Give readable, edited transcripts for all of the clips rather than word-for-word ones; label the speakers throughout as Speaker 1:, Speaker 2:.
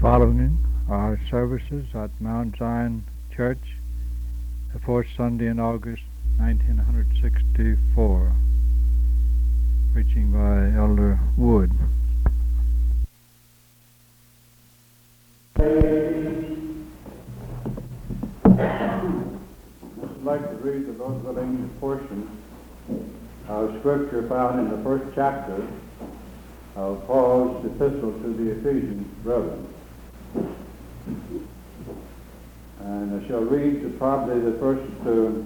Speaker 1: following are services at Mount Zion Church, the fourth Sunday in August 1964, preaching by Elder Wood.
Speaker 2: I'd like to read the Lord willing portion of Scripture found in the first chapter of Paul's epistle to the Ephesian brethren. And I shall read probably the first 12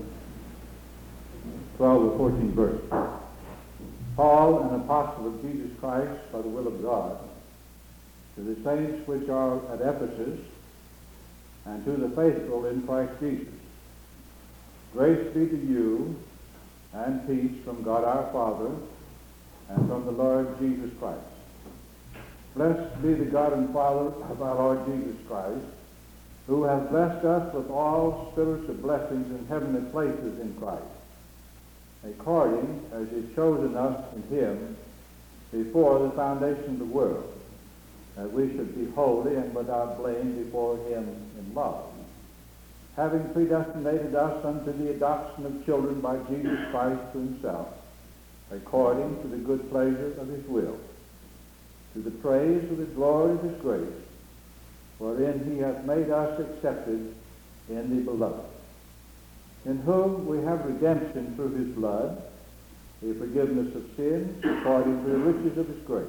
Speaker 2: or 14 verses. Paul, an apostle of Jesus Christ by the will of God, to the saints which are at Ephesus, and to the faithful in Christ Jesus. Grace be to you, and peace from God our Father, and from the Lord Jesus Christ. Blessed be the God and Father of our Lord Jesus Christ, who has blessed us with all spiritual blessings in heavenly places in Christ, according as he has chosen us in him before the foundation of the world, that we should be holy and without blame before him in love, having predestinated us unto the adoption of children by Jesus Christ to himself, according to the good pleasure of his will, to the praise of the glory of his grace, wherein he hath made us accepted in the beloved, in whom we have redemption through his blood, the forgiveness of sins, according to the riches of his grace,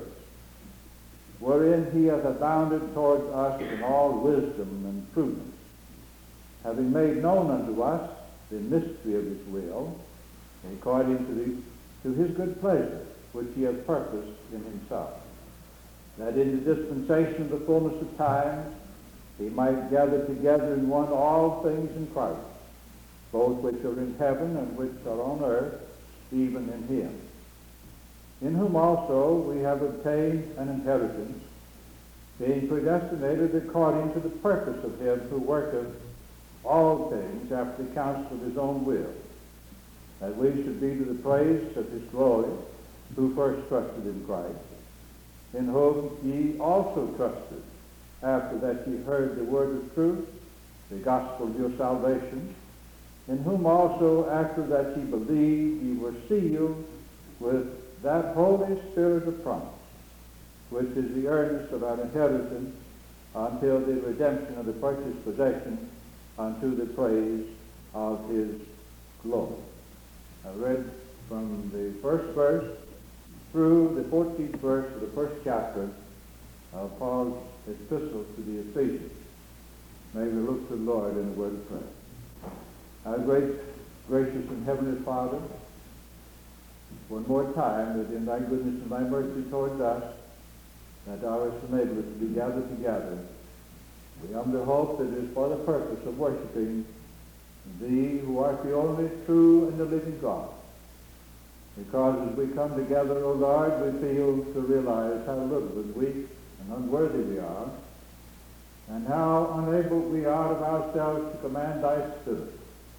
Speaker 2: wherein he hath abounded towards us in all wisdom and prudence, having made known unto us the mystery of his will, according to his good pleasure, which he hath purposed in himself, that in the dispensation of the fullness of times he might gather together in one all things in Christ, both which are in heaven and which are on earth, even in him, in whom also we have obtained an inheritance, being predestinated according to the purpose of him who worketh all things after the counsel of his own will, that we should be to the praise of his glory, who first trusted in Christ, in whom ye also trusted, after that ye heard the word of truth, the gospel of your salvation, in whom also after that ye believed ye were sealed with that Holy Spirit of promise, which is the earnest of our inheritance until the redemption of the purchased possession, unto the praise of his glory. I read from the first verse through the 14th verse of the first chapter of Paul's epistle to the Ephesians. May we look to the Lord in the word of prayer. Our great, gracious and heavenly Father, one more time, that in thy goodness and thy mercy towards us, that thou hast enabled us to be gathered together. We humbly hope that it is for the purpose of worshiping thee, who art the only true and the living God. Because as we come together, O Lord, we feel to realize how little and weak and unworthy we are, and how unable we are of ourselves to command thy Spirit,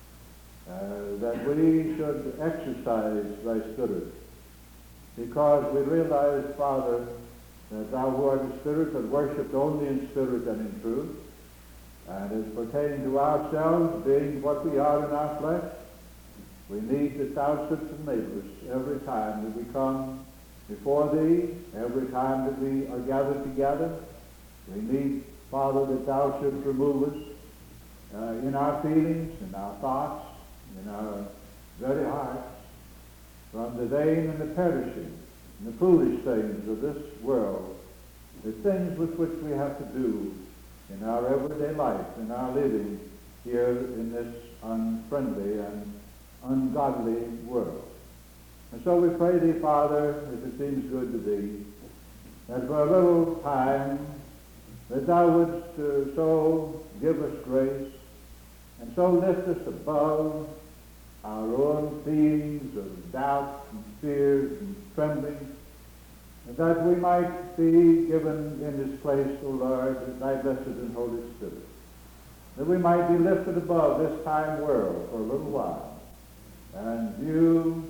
Speaker 2: that we should exercise thy Spirit, because we realize, Father, that thou who art the Spirit art worshipped only in spirit and in truth, and as pertaining to ourselves, being what we are in our flesh, we need that thou shouldst enable us every time that we come before thee, every time that we are gathered together. We need, Father, that thou shouldst remove us in our feelings, in our thoughts, in our very hearts, from the vain and the perishing, and the foolish things of this world, the things with which we have to do in our everyday life, in our living here in this unfriendly and ungodly world. And so we pray thee, Father, if it seems good to thee, that for a little time that thou wouldst so give us grace and so lift us above our own feelings of doubt and fears and trembling, and that we might be given in this place, O Lord, thy blessed and Holy Spirit, that we might be lifted above this time world for a little while, and view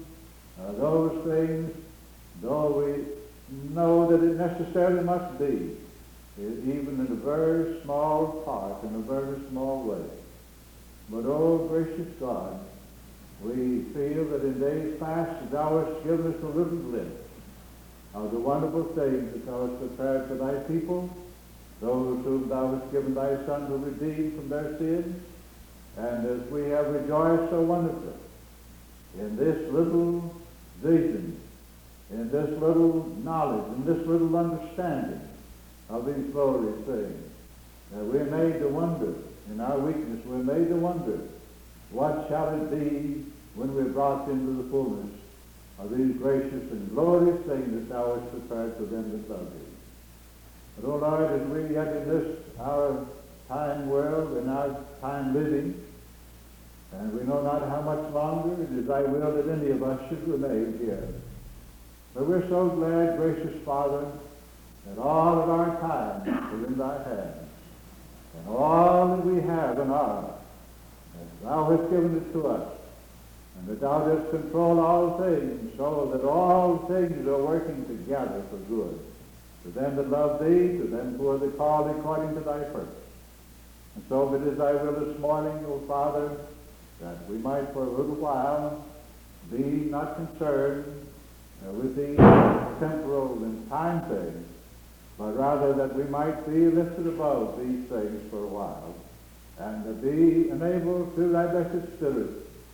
Speaker 2: those things, though we know that it necessarily must be, even in a very small part, in a very small way. But, oh, gracious God, we feel that in days past thou hast given us a little glimpse of the wonderful things that thou hast prepared for thy people, those whom thou hast given thy Son to redeem from their sins. And as we have rejoiced so wonderfully in this little vision, in this little knowledge, in this little understanding of these glorious things, that we're made to wonder, in our weakness, we're made to wonder, what shall it be when we're brought into the fullness of these gracious and glorious things that thou hast prepared for them that love thee. But, O Lord, as we yet in this our time world, in our time living, and we know not how much longer it is thy will that any of us should remain here. But we're so glad, gracious Father, that all of our time is in thy hands, and all that we have and are, as thou hast given it to us, and that thou dost control all things, so that all things are working together for good, to them that love thee, to them who are the called according to thy purpose. And so it is thy will this morning, O Father, that we might for a little while be not concerned with these temporal and time things, but rather that we might be lifted above these things for a while, and be enabled through thy blessed Spirit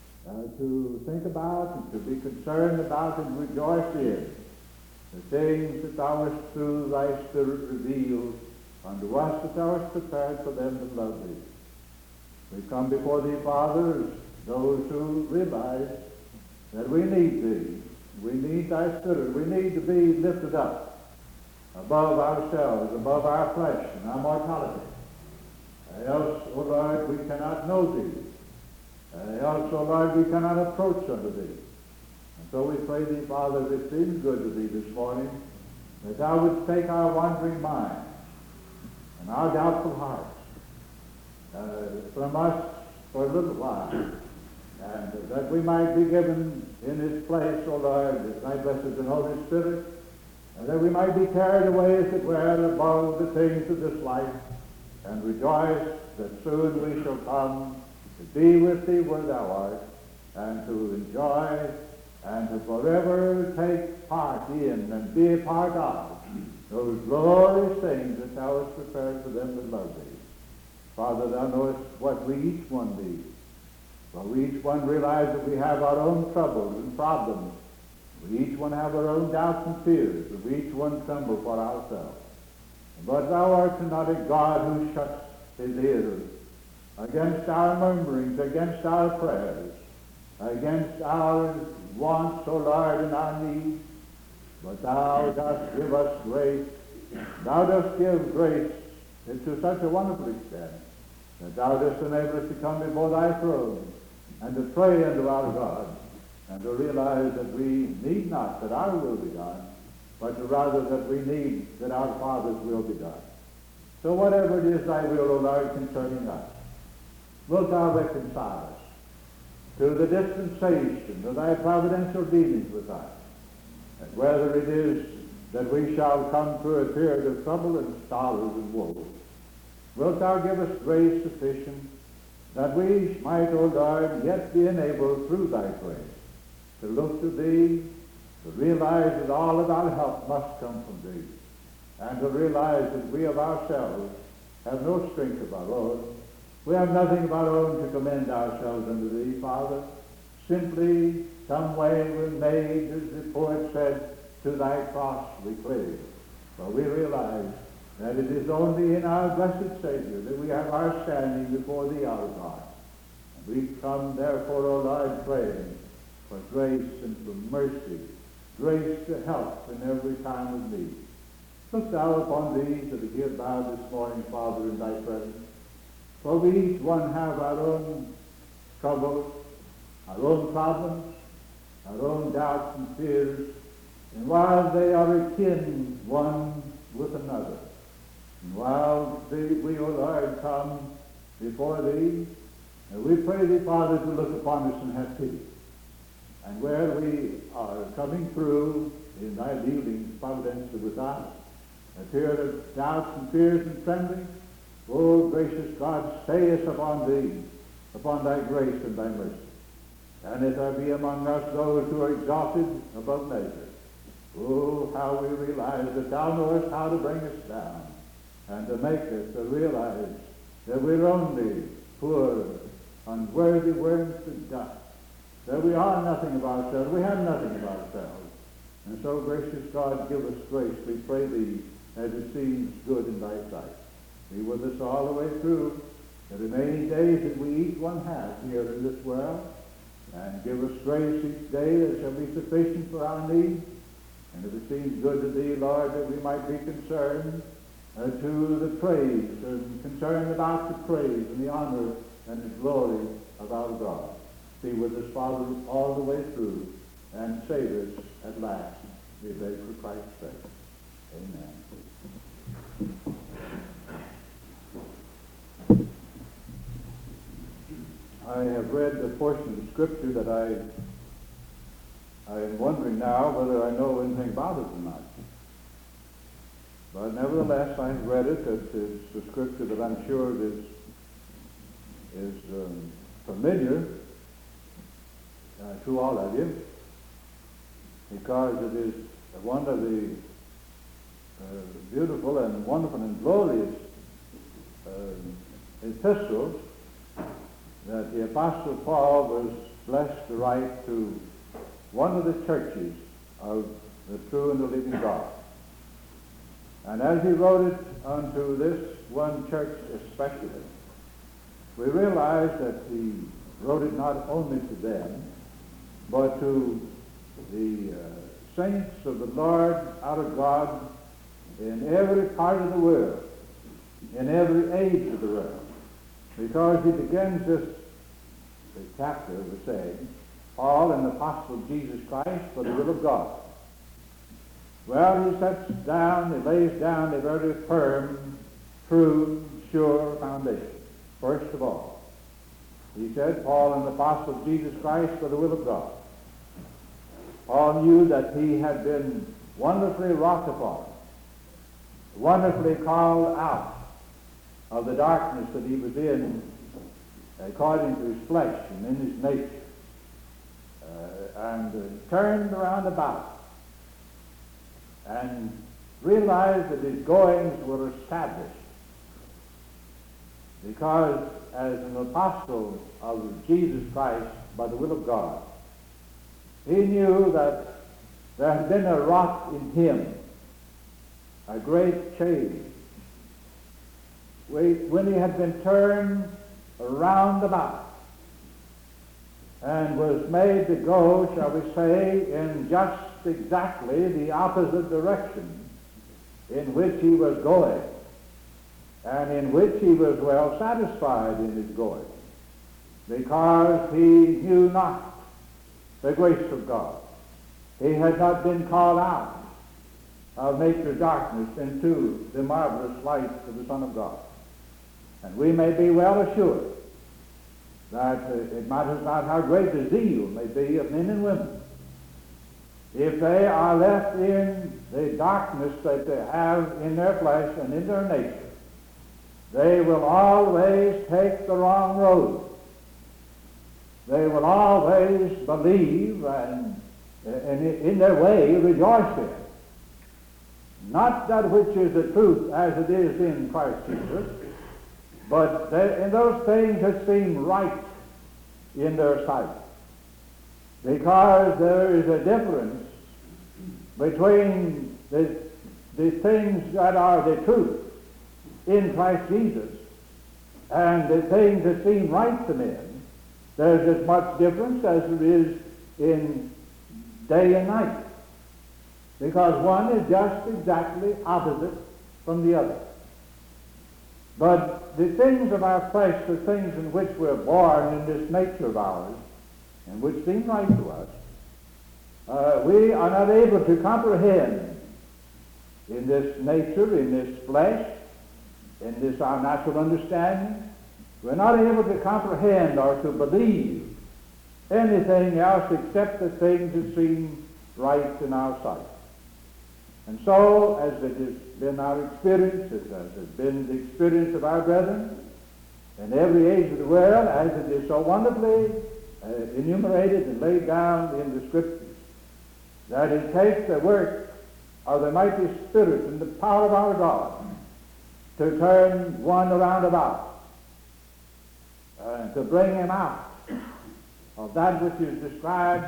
Speaker 2: to think about and to be concerned about and rejoice in the things that thou hast through thy Spirit revealed unto us that thou hast prepared for them that love thee. We come before thee, Father, as those who realize that we need thee. We need thy Spirit. We need to be lifted up above ourselves, above our flesh and our mortality. Else, O Lord, we cannot know thee. Else, O Lord, we cannot approach unto thee. And so we pray thee, Father, that it seems good to thee this morning, that thou wouldst take our wandering minds and our doubtful hearts from us for a little while, and that we might be given in his place, O Lord, thy blessed and Holy Spirit, and that we might be carried away, as it were, above the things of this life, and rejoice that soon we shall come to be with thee where thou art, and to enjoy and to forever take part in and be a part of those glorious things that thou hast prepared for them that love thee. Father, thou knowest what we each one need. For we each one realize that we have our own troubles and problems. We each one have our own doubts and fears, and we each one tremble for ourselves. But thou art not a God who shuts his ears against our murmurings, against our prayers, against our wants, O Lord, and our needs. But thou dost give us grace. Thou dost give grace to such a wonderful extent that thou dost enable us to come before thy throne and to pray unto our God, and to realize that we need not that our will be done, but rather that we need that our Father's will be done. So whatever it is thy will, O Lord, concerning us, wilt thou reconcile us to the dispensation of thy providential dealings with us, and whether it is that we shall come through a period of trouble and sorrows and woes, wilt thou give us grace sufficient that we might, O Lord, yet be enabled through thy grace to look to thee, to realize that all of our help must come from thee, and to realize that we of ourselves have no strength of our own. We have nothing of our own to commend ourselves unto thee, Father. Simply, some way we're made, as the poet said, to thy cross we cling. For we realize that it is only in our blessed Savior that we have our standing before thee, our God. And we come, therefore, O Lord, praying for grace and for mercy, grace to help in every time of need. Look thou upon these that are here bowed this morning, Father, in thy presence. For we each one have our own troubles, our own problems, our own doubts and fears, and while they are akin one with another, and while we, O Lord, come before thee, we pray thee, Father, to look upon us and have pity. And where we are coming through in thy dealings providentially with us, a period of doubts and fears and trembling, O gracious God, stay us upon thee, upon thy grace and thy mercy. And if there be among us those who are exalted above measure, oh, how we realize that thou knowest how to bring us down and to make us to realize that we're only poor, unworthy worms to dust, that we are nothing of ourselves, we have nothing of ourselves. And so, gracious God, give us grace, we pray thee, as it seems good in thy sight. Be with us all the way through the remaining days that we each one have here in this world, and give us grace each day that shall be sufficient for our needs. And if it seems good to thee, Lord, that we might be concerned to the praise, and concerned about the praise and the honor and the glory of our God. Be with us, Father, all the way through, and save us at last. We beg for Christ's sake. Amen. I have read the portion of the Scripture that I am wondering now whether I know anything about it or not. But nevertheless, I have read it. It's a Scripture that I'm sure is familiar to all of you, because it is one of the beautiful and wonderful and glorious epistles that the Apostle Paul was blessed to write to one of the churches of the true and the living God. And as he wrote it unto this one church especially, we realize that he wrote it not only to them, but to the saints of the Lord our God in every part of the world, in every age of the world. Because he begins this chapter with saying, Paul, an apostle of Jesus Christ, for the will of God. Well, he sets down, he lays down a very firm, true, sure foundation. First of all, he said, Paul, an apostle of Jesus Christ, for the will of God. Paul knew that he had been wonderfully wrought upon, wonderfully called out of the darkness that he was in, according to his flesh and in his nature, and turned around about and realized that his goings were established, because as an apostle of Jesus Christ by the will of God, he knew that there had been a wrought in him, a great change, when he had been turned around about and was made to go, shall we say, in just exactly the opposite direction in which he was going, and in which he was well satisfied in his going, because he knew not the grace of God. He had not been called out of nature's darkness into the marvelous light of the Son of God. And we may be well assured that it matters not how great the zeal may be of men and women, if they are left in the darkness that they have in their flesh and in their nature, they will always take the wrong road. They will always believe and in their way rejoice in not that which is the truth as it is in Christ Jesus, but in those things that seem right in their sight. Because there is a difference between the things that are the truth in Christ Jesus and the things that seem right to men. There's as much difference as there is in day and night, because one is just exactly opposite from the other. But the things of our flesh, the things in which we're born in this nature of ours, and which seem right to us, we are not able to comprehend in this nature, in this flesh, in this our natural understanding. We're not able to comprehend or to believe anything else except the things that seem right in our sight. And so, as it has been our experience, as has been the experience of our brethren in every age of the world, as it is so wonderfully enumerated and laid down in the Scriptures, that it takes the work of the mighty Spirit and the power of our God to turn one around about, to bring him out of that which is described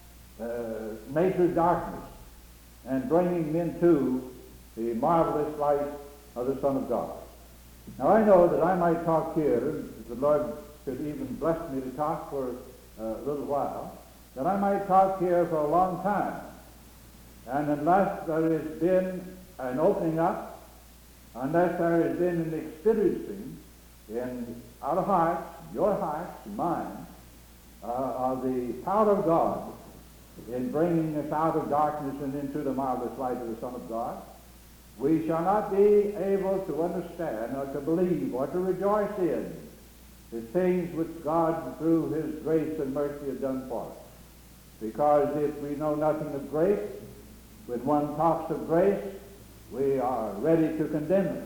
Speaker 2: nature's darkness, and bringing him into the marvelous light of the Son of God. Now I know that I might talk here, if the Lord could even bless me to talk for a little while, that I might talk here for a long time. And unless there has been an opening up, unless there has been an experiencing in our hearts, your hearts, and mine, of the power of God in bringing us out of darkness and into the marvelous light of the Son of God, we shall not be able to understand or to believe or to rejoice in the things which God through his grace and mercy has done for us. Because if we know nothing of grace, when one talks of grace, we are ready to condemn it.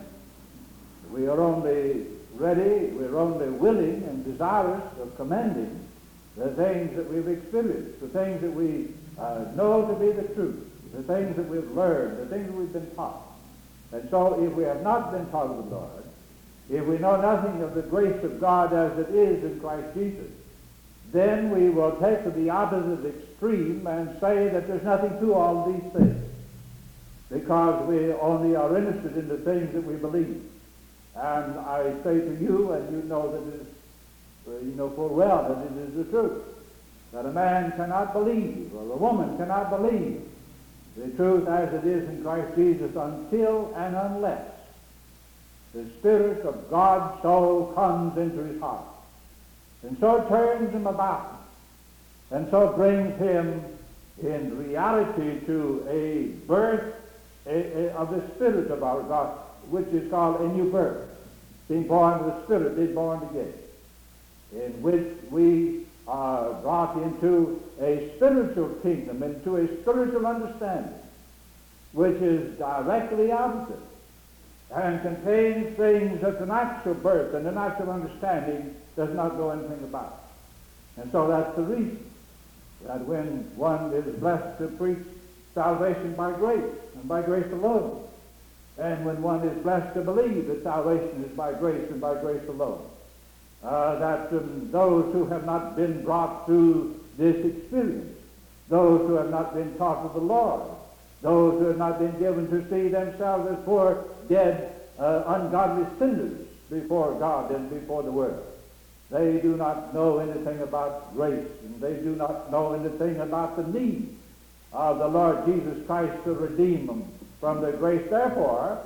Speaker 2: We are only ready, we're only willing and desirous of commending the things that we've experienced, the things that we know to be the truth, the things that we've learned, the things that we've been taught. And so if we have not been taught of the Lord, if we know nothing of the grace of God as it is in Christ Jesus, then we will take to the opposite extreme and say that there's nothing to all these things, because we only are interested in the things that we believe. And I say to you, and you know that it is, you know full well that it is the truth, that a man cannot believe, or a woman cannot believe the truth as it is in Christ Jesus until and unless the Spirit of God so comes into his heart, and so turns him about, and so brings him in reality to a birth of the Spirit of our God, which is called a new birth, being born of the Spirit, being born again, in which we are brought into a spiritual kingdom, into a spiritual understanding, which is directly opposite and contains things that the natural birth and the natural understanding does not know anything about. And so that's the reason that when one is blessed to preach salvation by grace and by grace alone, and when one is blessed to believe that salvation is by grace and by grace alone, that those who have not been brought through this experience, those who have not been taught of the Lord, those who have not been given to see themselves as poor, dead, ungodly sinners before God and before the world, they do not know anything about grace, and they do not know anything about the need of the Lord Jesus Christ to redeem them from their grace. Therefore,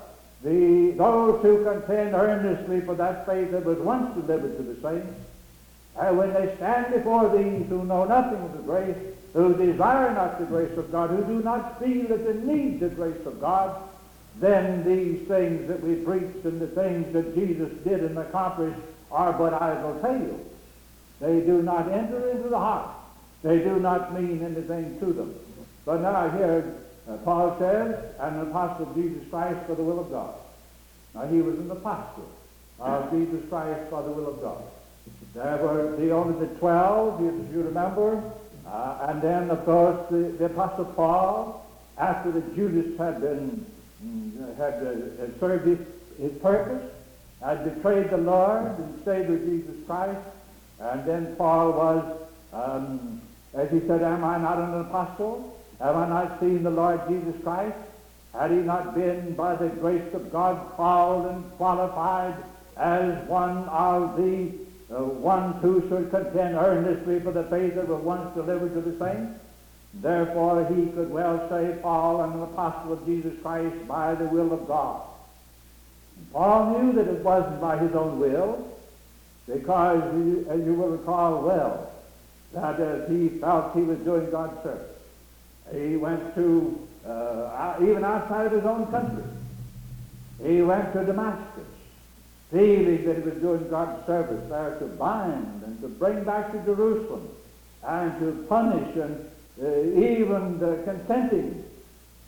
Speaker 2: those who contend earnestly for that faith that was once delivered to the saints, when they stand before these who know nothing of the grace, who desire not the grace of God, who do not feel that they need the grace of God, then these things that we preached and the things that Jesus did and accomplished are but idle tales. They do not enter into the heart. They do not mean anything to them. But now here Paul says, "I'm an apostle of Jesus Christ for the will of God." Now he was an apostle of Jesus Christ for the will of God. There were only the 12, if you remember, and then of course the apostle Paul, after the Judas had served his purpose, had betrayed the Lord and stayed with Jesus Christ, and then Paul was, as he said, "Am I not an apostle? Have I not seen the Lord Jesus Christ? Had he not been by the grace of God called and qualified as one of the ones who should contend earnestly for the faith that was once delivered to the saints? Therefore he could well say, Paul, I'm an apostle of Jesus Christ by the will of God." And Paul knew that it wasn't by his own will, because, as you will recall well, that as he felt he was doing God's service, he went to, even outside of his own country, he went to Damascus, feeling that he was doing God's service there to bind and to bring back to Jerusalem and to punish and even consenting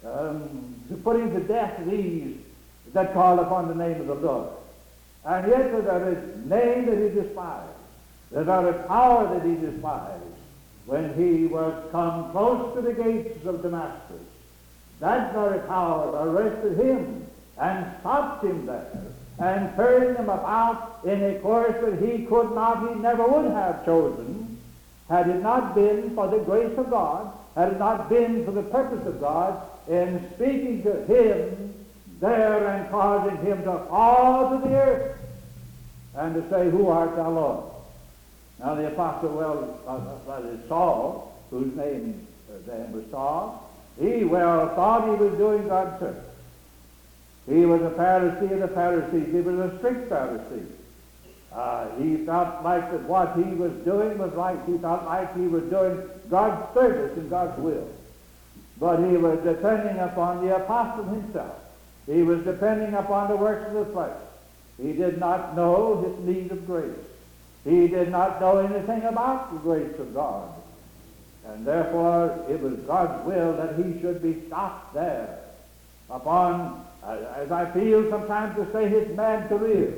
Speaker 2: to putting to death these that call upon the name of the Lord. And yet there is name that he despised. There's a power that he despised when he was come close to the gates of Damascus. That very power arrested him and stopped him there and turned him about in a course that he could not, he never would have chosen, had it not been for the grace of God, had it not been for the purpose of God in speaking to him there and causing him to fall to the earth and to say, "Who art thou, Lord?" Now the apostle, Saul, whose name then was Saul, he well thought he was doing God's service. He was a Pharisee of the Pharisees. He was a strict Pharisee. He felt like that what he was doing was right. He felt like he was doing God's service and God's will. But he was depending upon the apostle himself. He was depending upon the works of the flesh. He did not know his need of grace. He did not know anything about the grace of God. And therefore it was God's will that he should be stopped there upon, as I feel sometimes to say, his mad career,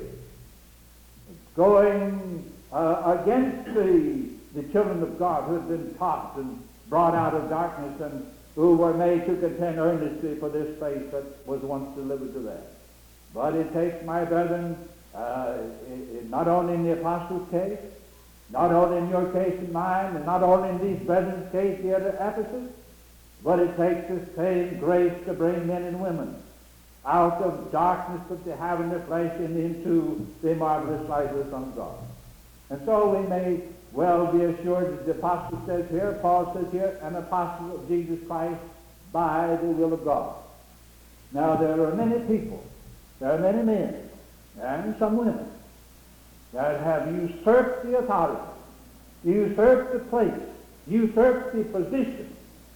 Speaker 2: going against the children of God who had been taught and brought out of darkness and who were made to contend earnestly for this faith that was once delivered to them. But it takes, my brethren, not only in the apostles' case, not only in your case and mine, and not only in these brethren's case here at Ephesus, but it takes the same grace to bring men and women out of darkness that they have in their flesh and into the marvelous light of the Son of God. And so we may well be assured that the apostle says here, Paul says here, an apostle of Jesus Christ by the will of God. Now there are many people, there are many men, and some women, that have usurped the authority, usurped the place, usurped the position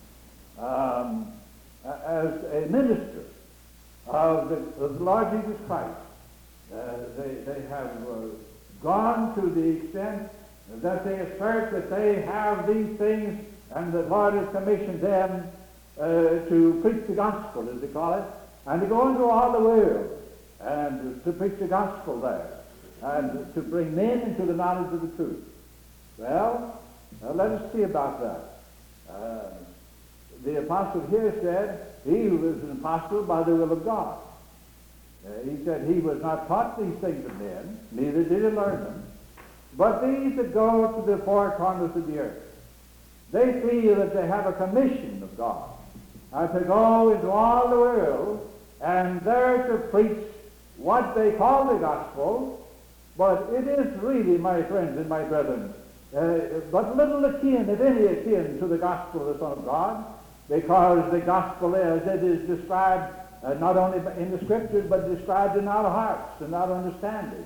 Speaker 2: as a minister of the Lord Jesus Christ. They have gone to the extent that they assert that they have these things and the Lord has commissioned them to preach the gospel, as they call it, and to go into all the world and to preach the gospel there and to bring men into the knowledge of the truth. Well, let us see about that. The apostle here said he was an apostle by the will of God. He said he was not taught these things of men, neither did he learn them, but these that go to the four corners of the earth. They feel that they have a commission of God to go into all the world and there to preach what they call the gospel, but it is really, my friends and my brethren, but little akin, if any akin, to the gospel of the Son of God, because the gospel, as it is described not only in the Scriptures, but described in our hearts and our understanding.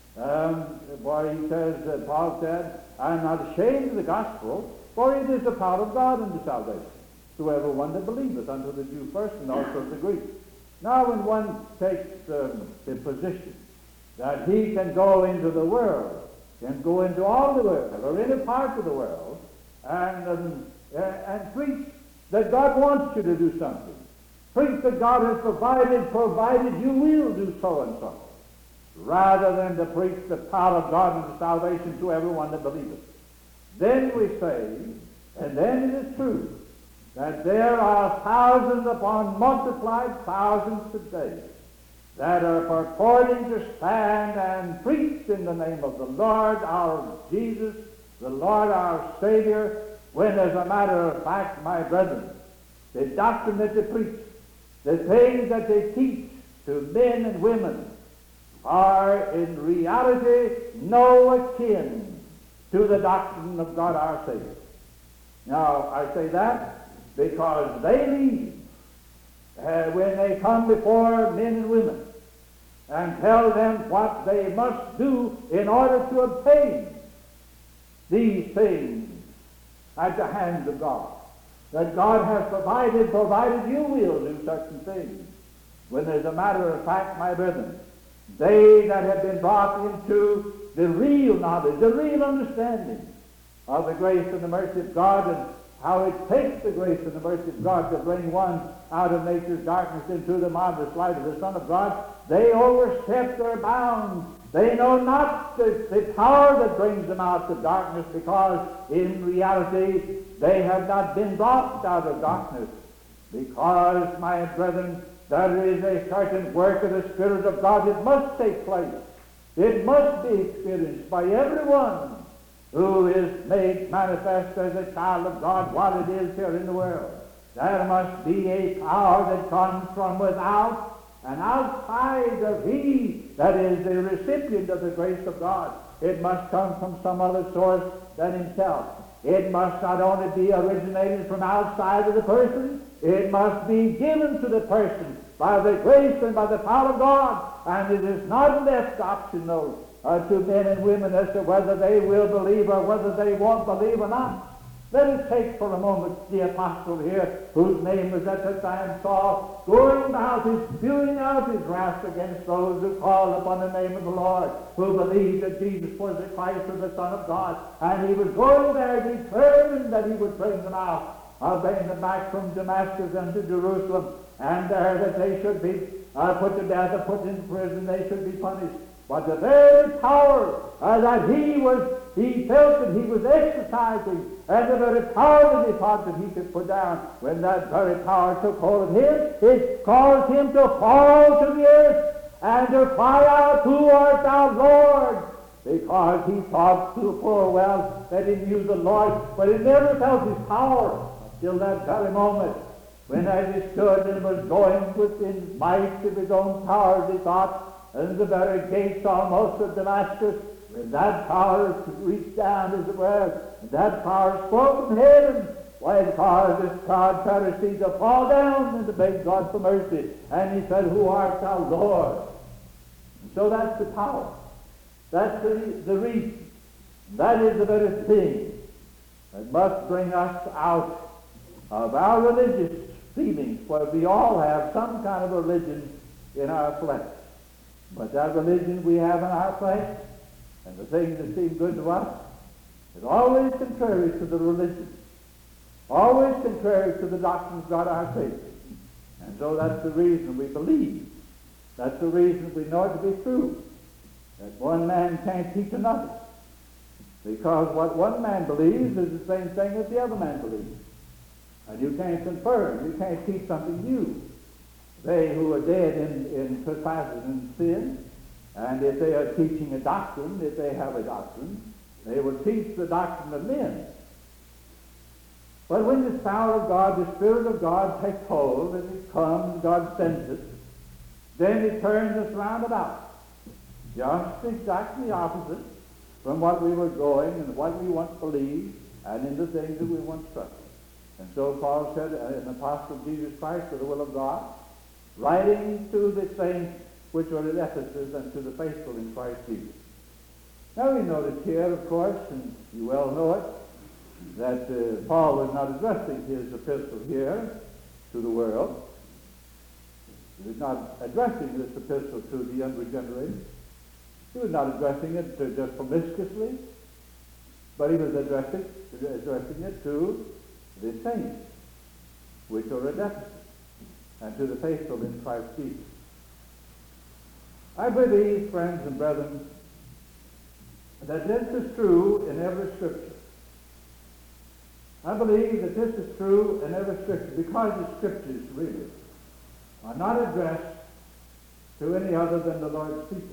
Speaker 2: Where he says, Paul said, "I am not ashamed of the gospel, for it is the power of God unto salvation, to everyone that believeth, unto the Jew first, and also to the Greek." Now when one takes the position that he can go into the world, can go into all the world, or any part of the world, and preach that God wants you to do something, preach that God has provided you will do so and so, rather than to preach the power of God unto salvation to everyone that believeth. Then we say, and then it is true, that there are thousands upon multiplied thousands today that are purporting to stand and preach in the name of the Lord our Jesus, the Lord our Savior, when, as a matter of fact, my brethren, the doctrine that they preach, the things that they teach to men and women, are in reality no akin to the doctrine of God our Savior. Now, I say that because they leave when they come before men and women and tell them what they must do in order to obtain these things at the hands of God. That God has provided you will do certain things. When as a matter of fact, my brethren, they that have been brought into the real knowledge, the real understanding of the grace and the mercy of God, how it takes the grace and the mercy of God to bring one out of nature's darkness into the marvelous light of the Son of God. They overstep their bounds. They know not the power that brings them out of darkness, because in reality they have not been brought out of darkness. Because, my brethren, there is a certain work of the Spirit of God. It must take place. It must be experienced by everyone who is made manifest as a child of God, what it is here in the world. There must be a power that comes from without and outside of he that is the recipient of the grace of God. It must come from some other source than himself. It must not only be originated from outside of the person, it must be given to the person by the grace and by the power of God. And it is not left optional to men and women as to whether they will believe or whether they won't believe or not. Let us take for a moment the apostle here, whose name was at the time Saul, going about spewing out his wrath against those who call upon the name of the Lord, who believed that Jesus was the Christ or the Son of God. And he was going there determined that he would bring them out, bring them back from Damascus unto Jerusalem, and there that they should be put to death or put into prison, they should be punished. But the very power that he felt that he was exercising, and the very power that he thought that he could put down, when that very power took hold of him, it caused him to fall to the earth and to cry out, "Who art thou, Lord?" Because he thought too full well that he knew the Lord, but he never felt his power till that very moment, when as he stood and was going within might of his own powers, he thought, and the very gates almost of Damascus, when that power reached down, as it were, and that power spoke from heaven, why, it caused this proud Pharisee to fall down and to beg God for mercy. And he said, "Who art thou, Lord?" And so that's the power. That's the reason. That is the very thing that must bring us out of our religious feelings, for we all have some kind of religion in our flesh. But that religion we have in our flesh, and the things that seem good to us, is always contrary to the religion, always contrary to the doctrines of God our Savior. And so that's the reason we believe. That's the reason we know it to be true, that one man can't teach another. Because what one man believes is the same thing as the other man believes. And you can't confirm, you can't teach something new. They who are dead in trespasses and sin, and if they are teaching a doctrine, if they have a doctrine, they will teach the doctrine of men. But when the power of God, the Spirit of God takes hold, and it comes, God sends it, then it turns us round about. Just exactly opposite from what we were going and what we once believed, and in the things that we once trusted. And so Paul said, an apostle of Jesus Christ for the will of God, writing to the saints which are at Ephesus and to the faithful in Christ Jesus. Now we notice here, of course, and you well know it, that Paul was not addressing his epistle here to the world. He was not addressing this epistle to the unregenerated. He was not addressing it just promiscuously, but he was addressing it to the saints which are at Ephesus and to the faithful in Christ Jesus. I believe, friends and brethren, that this is true in every Scripture. I believe that this is true in every Scripture because the Scriptures really are not addressed to any other than the Lord's people.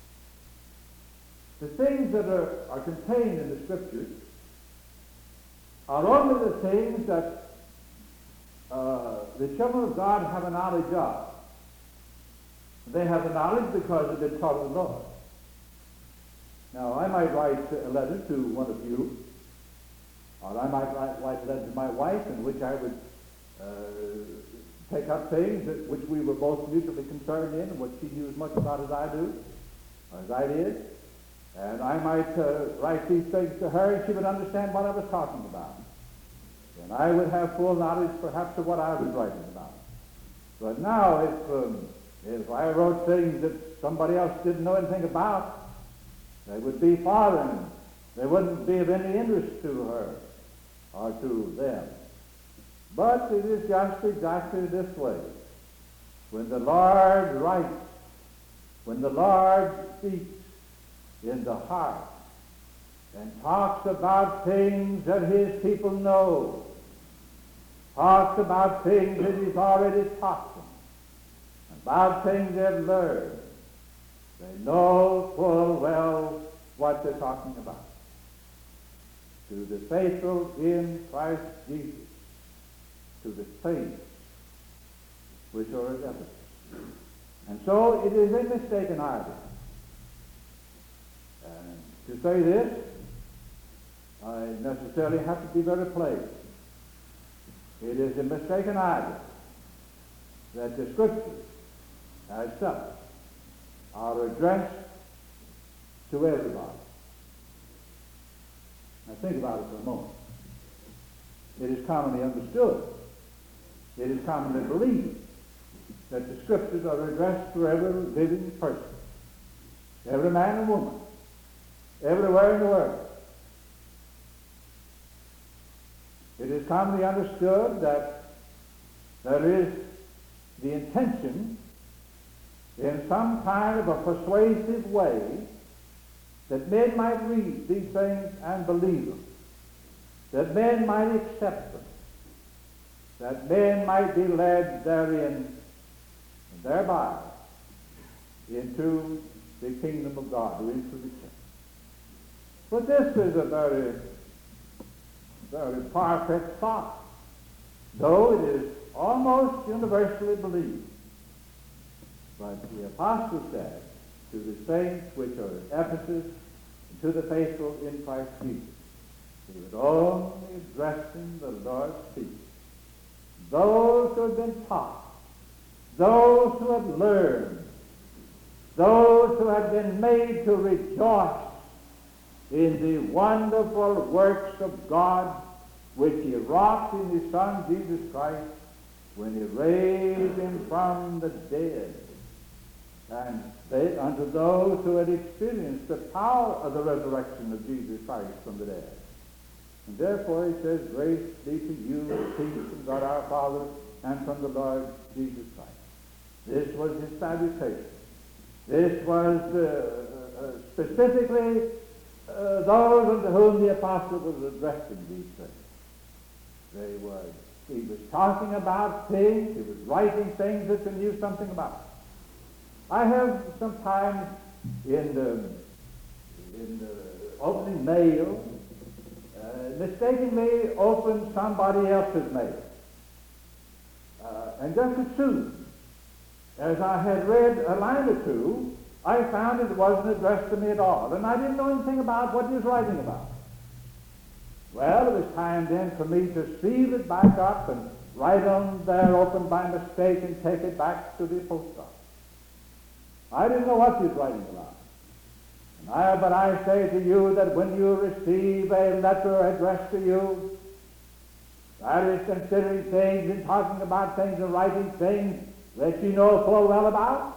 Speaker 2: The things that are contained in the Scriptures are only the things that the children of God have a knowledge of. They have the knowledge because they've been taught of the Lord. Now, I might write a letter to one of you, or I might write a letter to my wife in which I would take up things which we were both mutually concerned in, and what she knew as much about as I do, or as I did. And I might write these things to her, and she would understand what I was talking about. And I would have full knowledge, perhaps, of what I was writing about. But now, if I wrote things that somebody else didn't know anything about, they would be foreign. They wouldn't be of any interest to her. or to them. But it is just exactly this way. When the Lord writes, when the Lord speaks in the heart and talks about things that his people know, talks about things that he's already taught them, about things they've learned, they know full well what they're talking about. To the faithful in Christ Jesus, to the saints which are at Ephesus. And so it is a mistaken idea. And to say this, I necessarily have to be very plain. It is a mistaken idea that the Scriptures, as such, are addressed to everybody. Now think about it for a moment. It is commonly understood, it is commonly believed that the Scriptures are addressed to every living person, every man and woman, everywhere in the world. It is commonly understood that there is the intention in some kind of a persuasive way that men might read these things and believe them, that men might accept them, that men might be led therein and thereby into the kingdom of God, or into the church. But this is a very, very far-fetched thought, though it is almost universally believed. But the apostle said to the saints which are at Ephesus, and to the faithful in Christ Jesus, he was only addressing the Lord's people, those who have been taught, those who have learned, those who have been made to rejoice in the wonderful works of God which he wrought in his Son Jesus Christ when he raised him from the dead. And unto those who had experienced the power of the resurrection of Jesus Christ from the dead. And therefore he says, grace be to you and peace from God our Father and from the Lord Jesus Christ. This was his salutation. This was specifically those unto whom the apostle was addressing these things. He was talking about things, he was writing things that he knew something about. I have sometimes in the opening mail mistakenly opened somebody else's mail. And just as soon as I had read a line or two, I found it wasn't addressed to me at all, and I didn't know anything about what he was writing about. Well, it was time then for me to seal it back up and write on there, open by mistake, and take it back to the post office. I didn't know what he was writing about. But I say to you that when you receive a letter addressed to you, that is considering things and talking about things and writing things that you know full well about,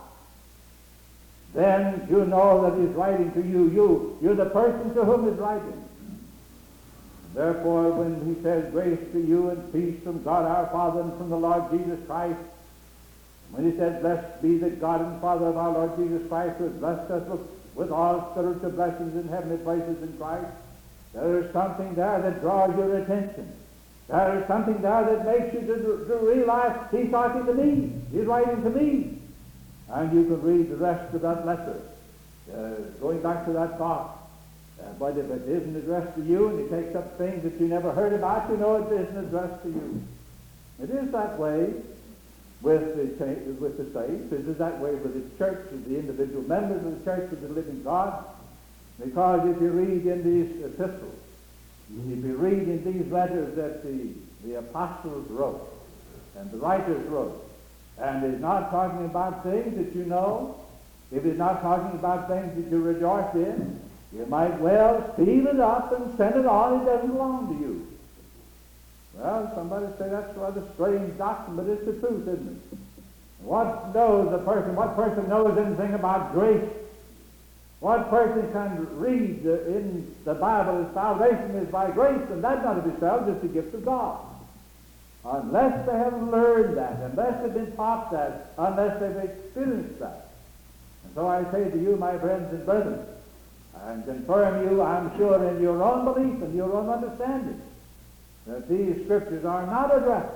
Speaker 2: then you know that he's writing to you. You're the person to whom he's writing. Therefore, when he says, grace to you and peace from God our Father and from the Lord Jesus Christ, when he said, blessed be the God and Father of our Lord Jesus Christ, who has blessed us with all spiritual blessings in heavenly places in Christ, there is something there that draws your attention. There is something there that makes you to realize he's talking to me. He's writing to me. And you can read the rest of that letter. Going back to that thought, but if it isn't addressed to you and he takes up things that you never heard about, you know it isn't addressed to you. It is that way with the saints. It is that way with the church, with the individual members of the church of the living God. Because if you read in these epistles, if you read in these letters that the apostles wrote and the writers wrote, and he's not talking about things that you know, if he's not talking about things that you rejoice in, you might well seal it up and send it on. It doesn't belong to you. Well, somebody say that's a rather strange doctrine, but it's the truth, isn't it? What person knows anything about grace What person can read in the Bible that salvation is by grace, and that not of yourselves, it's the gift of God. Unless they have learned that, unless they've been taught that, unless they've experienced that. And so I say to you, my friends and brethren, and confirm you, I'm sure, in your own belief and your own understanding, that these scriptures are not addressed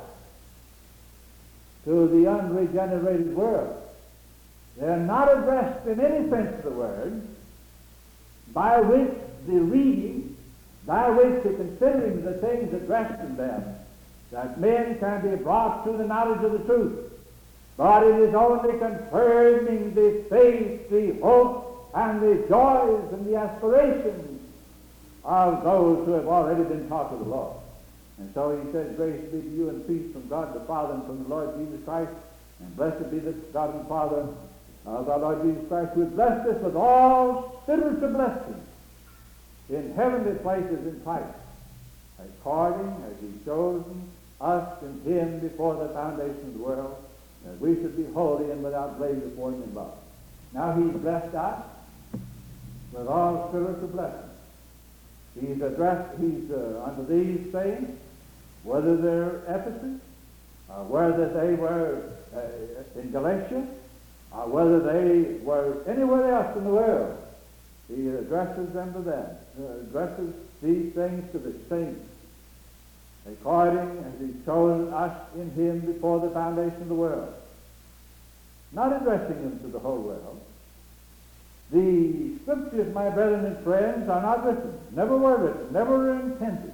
Speaker 2: to the unregenerated world. They're not addressed in any sense of the word, by which the reading, by which the considering the things addressed in them, that men can be brought to the knowledge of the truth. But it is only confirming the faith, the hope, and the joys and the aspirations of those who have already been taught of the Lord. And so he says, grace be to you and peace from God the Father and from the Lord Jesus Christ, and blessed be the God and Father of our Lord Jesus Christ, who has blessed us with all spiritual blessings in heavenly places in Christ, according as he chosen us in him before the foundation of the world, that we should be holy and without blame before him in love. Now he's blessed us with all spiritual blessings. He's unto these things, whether they're Ephesus, whether they were in Galatia, whether they were anywhere else in the world, he addresses them to them, addresses these things to the saints, according as he chosen us in him before the foundation of the world. Not addressing them to the whole world. The scriptures, my brethren and friends, are not written, never were written, never were intended,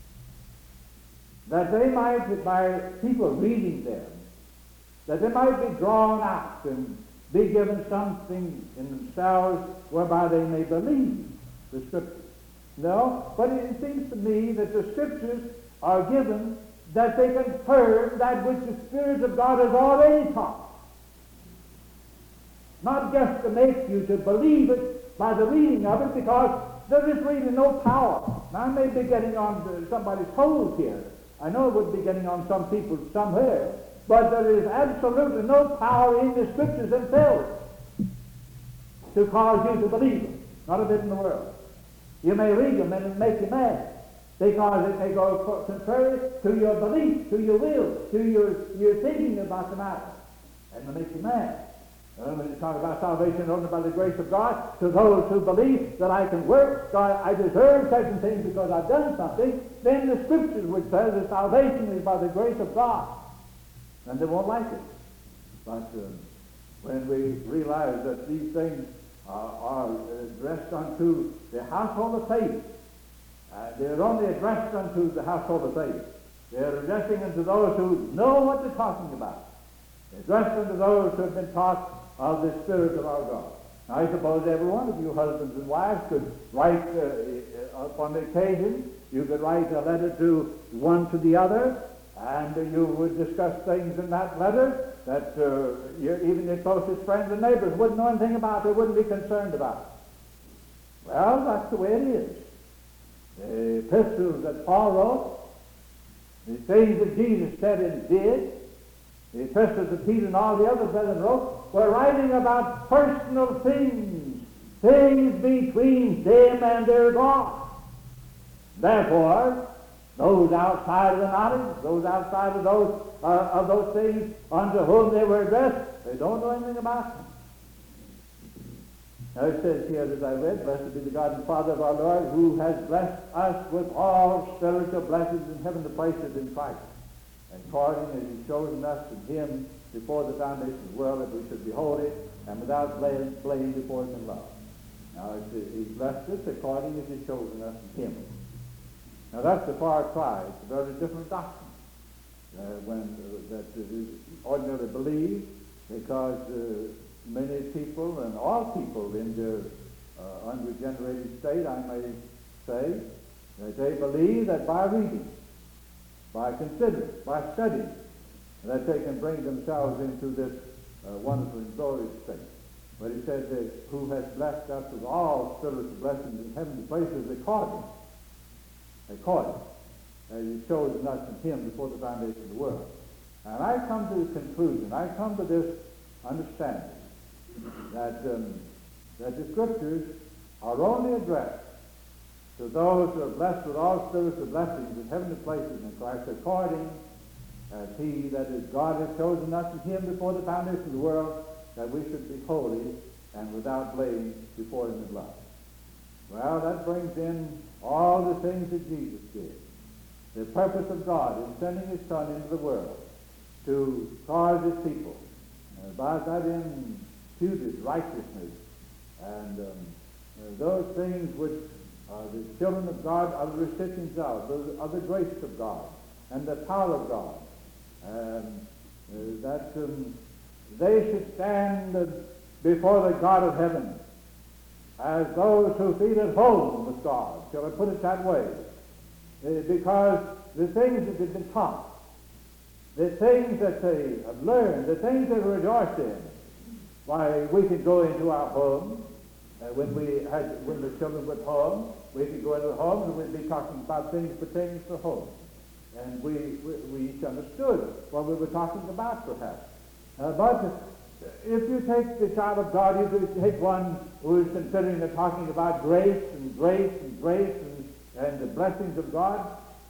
Speaker 2: that they might, by people reading them, that they might be drawn out and be given something in themselves whereby they may believe the scriptures. No, but it seems to me that the scriptures are given that they confirm that which the Spirit of God has already taught. Not just to make you to believe it by the reading of it, because there is really no power. Now, I may be getting on somebody's toes here. I know it would be getting on some people somewhere, but there is absolutely no power in the scriptures themselves to cause you to believe them. Not a bit in the world. You may read them and it make you mad, because it may go contrary to your belief, to your will, to your thinking about the matter, and it makes you mad. When you talk about salvation only by the grace of God, to those who believe that I can work, I deserve certain things because I've done something, then the scriptures would say that salvation is by the grace of God. And they won't like it. But when we realize that these things are addressed unto the household of faith, they're only addressed unto the household of faith. They're addressing unto those who know what they're talking about. They're addressed unto those who have been taught of the Spirit of our God. Now, I suppose every one of you husbands and wives could write upon the occasion, you could write a letter to one to the other, and you would discuss things in that letter that even your closest friends and neighbors wouldn't know anything about, they wouldn't be concerned about. Well, that's the way it is. The epistles that Paul wrote, the things that Jesus said and did, the epistles that Peter and all the other brethren wrote, were writing about personal things, things between them and their God. Therefore, those outside of the knowledge, those outside of those things unto whom they were addressed, they don't know anything about them. Now it says here, as I read, blessed be the God and Father of our Lord, who has blessed us with all spiritual blessings in heavenly places in Christ, according as he's chosen us in him before the foundation of the world, that we should be holy and without blame before him in love. Now he's blessed us according as he's chosen us in him. Now that's the far cry. It's a very different doctrine that is ordinarily believed, because many people, and all people in their unregenerated state, I may say, that they believe that by reading, by considering, by studying, that they can bring themselves into this wonderful and glorious state. But he says that who has blessed us with all spiritual blessings in heavenly places according as he's chosen us in him before the foundation of the world. And I come to the conclusion, I come to this understanding that that the Scriptures are only addressed to those who are blessed with all spiritual blessings in heavenly places in Christ, according as he, that is God, has chosen us in him before the foundation of the world, that we should be holy and without blame before him in love. Well, that brings in all the things that Jesus did. The purpose of God in sending his Son into the world to cause his people, by that imputed righteousness and those things which the children of God are the recipients of the grace of God and the power of God, that they should stand before the God of heaven as those who feel at home with God, shall I put it that way? Because the things that they've been taught, the things that they have learned, the things they rejoice in, why, we could go into our home, when the children went home, we could go into the home and we'd be talking about things pertaining to home. And we each understood what we were talking about, perhaps. But if you take the child of God, you could take one who is considering and talking about grace and grace and grace and the blessings of God.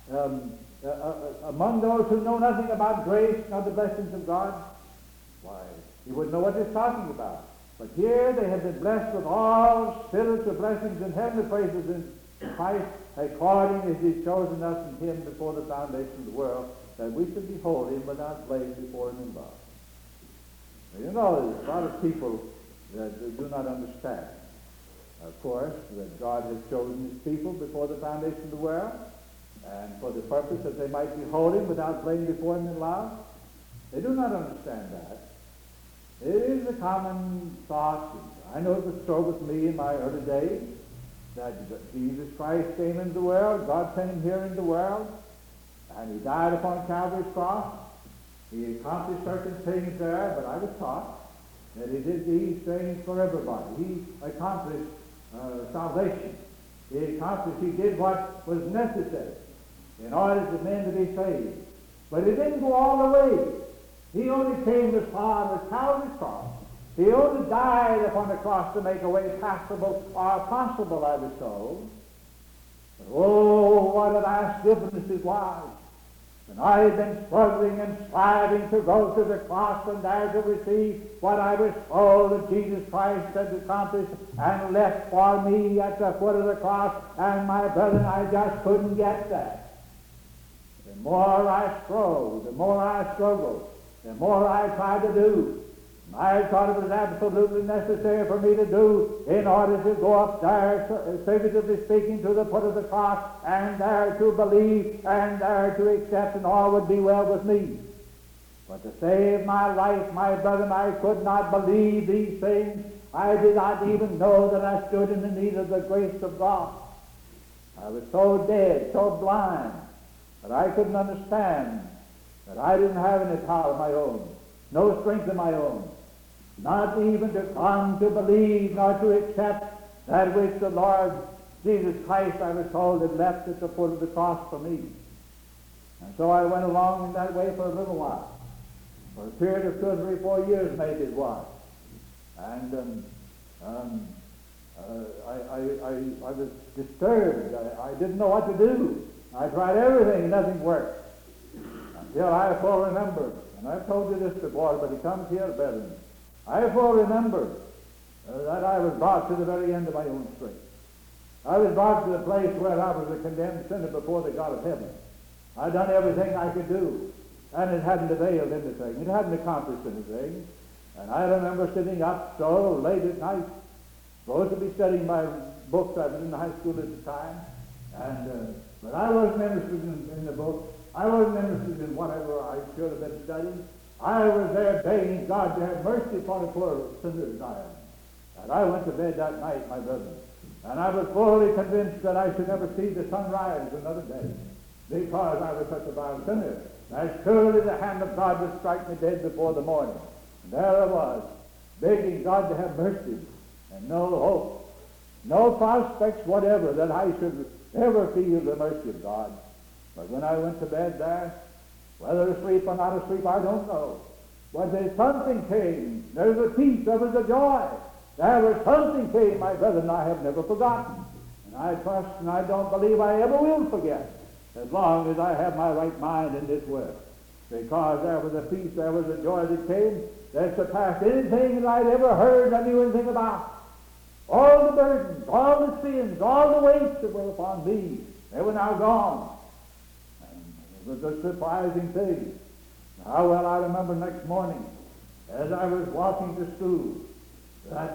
Speaker 2: Among those who know nothing about grace nor the blessings of God, why, he wouldn't know what he's talking about. But here they have been blessed with all spiritual blessings in heavenly places in Christ, according as he's chosen us in him before the foundation of the world, that we should be holy and without blame before him in love. Now, you know, there's a lot of people that do not understand, of course, that God has chosen his people before the foundation of the world, and for the purpose that they might be holy without blame before him in love. They do not understand that. It is a common thought, I know it was so with me in my early days, that Jesus Christ came into the world, God sent him here into the world, and he died upon Calvary's cross. He accomplished certain things there, but I was taught that he did these things for everybody. He accomplished salvation. He did what was necessary in order for men to be saved. But he didn't go all the way. He only came as far as Calvary's cross. He only died upon the cross to make a way possible, I was told. But oh, what a vast difference it was. And I had been struggling and striving to go to the cross and there to receive what I was told that Jesus Christ had accomplished and left for me at the foot of the cross, and my brethren, I just couldn't get that. The more I strove, the more I struggled, the more I tried to do, I thought it was absolutely necessary for me to do in order to go up there, figuratively speaking, to the foot of the cross, and there to believe, and there to accept, and all would be well with me. But to save my life, my brethren, I could not believe these things. I did not even know that I stood in the need of the grace of God. I was so dead, so blind, that I couldn't understand that I didn't have any power of my own, no strength of my own, not even to come to believe nor to accept that which the Lord Jesus Christ, I was told, had left at the foot of the cross for me. And so I went along in that way for a little while, for a period of 2 or 3, 4 years maybe it was. And I was disturbed. I didn't know what to do. I tried everything and nothing worked. Until I full remember, and I've told you this before, but it comes here, brethren. I full remember that I was brought to the very end of my own strength. I was brought to the place where I was a condemned sinner before the God of heaven. I'd done everything I could do, and it hadn't availed anything. It hadn't accomplished anything. And I remember sitting up so late at night, supposed to be studying my books. I was in high school at the time, but I wasn't interested in the book. I wasn't interested in whatever I should have been studying. I was there begging God to have mercy upon a poor sinner as I am. And I went to bed that night, my brethren, and I was fully convinced that I should never see the sunrise another day, because I was such a vile sinner. As surely the hand of God would strike me dead before the morning. And there I was, begging God to have mercy, and no hope, no prospects whatever that I should ever feel the mercy of God. But when I went to bed there, whether asleep or not asleep, I don't know. But there's something came. There was a peace, there was a joy. there was something came, my brethren, I have never forgotten. And I trust and I don't believe I ever will forget, as long as I have my right mind in this world. Because there was a peace, there was a joy that came that surpassed anything that I'd ever heard or knew anything about. All the burdens, all the sins, all the weights that were upon me, they were now gone. And it was a surprising thing. How well I remember next morning, as I was walking to school, that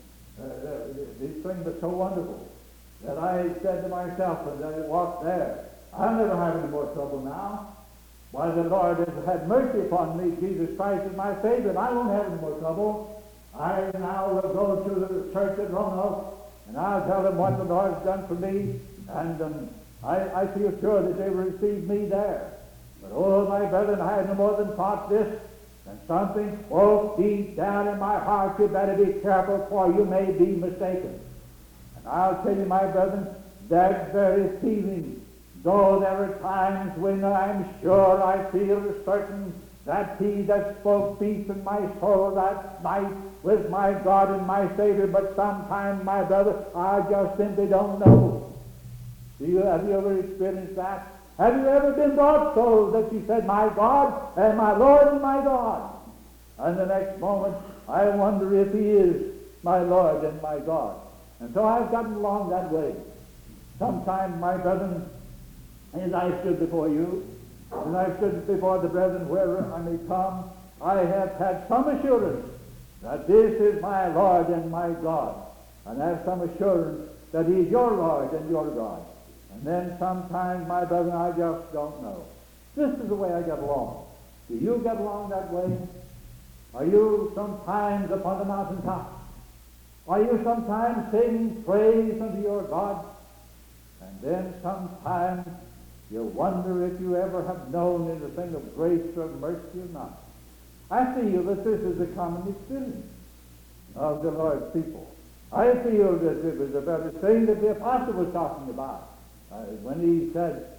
Speaker 2: this thing was so wonderful that I said to myself as I walked there, I'll never have any more trouble now. Why, the Lord has had mercy upon me. Jesus Christ is my Savior, and I won't have any more trouble. I now will go to the church at Roanoke, and I'll tell them what the Lord's done for me, and I feel sure that they will receive me there. But, oh, my brethren, I had no more than thought this, and something spoke deep down in my heart. You better be careful, for you may be mistaken. And I'll tell you, my brethren, that very feeling, though there are times when I'm sure I feel certain that he that spoke peace in my soul that night was my God and my Savior, but sometimes, my brother, I just simply don't know. Have you ever experienced that? Have you ever been brought so that you said, my God and my Lord and my God? And the next moment, I wonder if he is my Lord and my God. And so I've gotten along that way. Sometimes, my brethren, as I stood before you, and I stood before the brethren wherever I may come, I have had some assurance that this is my Lord and my God. And I have some assurance that he is your Lord and your God. And then sometimes, my brethren, I just don't know. This is the way I get along. Do you get along that way? Are you sometimes upon the mountaintop? Are you sometimes singing praise unto your God? And then sometimes you wonder if you ever have known anything of grace or mercy or not. I feel that this is a common experience of the Lord's people. I feel that it was the very thing that the apostle was talking about when he said,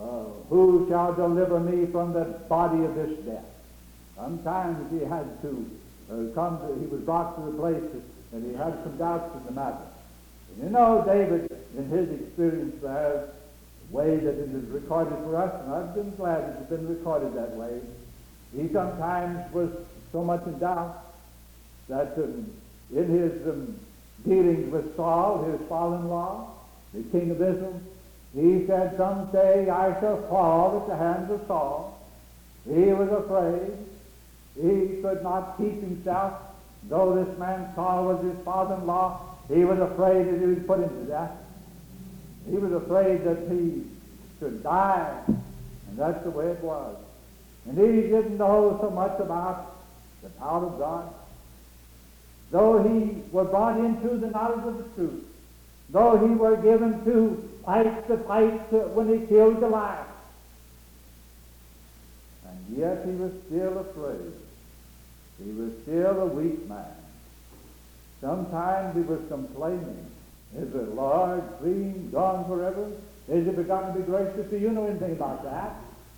Speaker 2: who shall deliver me from the body of this death? Sometimes he had to he was brought to the place and he had some doubts in the matter. And you know, David, in his experience there, the way that it is recorded for us, and I've been glad that it's been recorded that way, he sometimes was so much in doubt that in his dealings with Saul, his father-in-law, the king of Israel, he said, someday I shall fall at the hands of Saul. He was afraid. He could not keep himself. Though this man Saul was his father-in-law, he was afraid that he would put him to death. He was afraid that he should die. And that's the way it was. And he didn't know so much about the power of God. Though he were brought into the knowledge of the truth, though he were given to fight the fight when he killed Goliath, and yet he was still afraid. He was still a weak man. Sometimes he was complaining. Is the Lord clean, gone forever? Is he forgotten to be gracious? Do you know anything about that?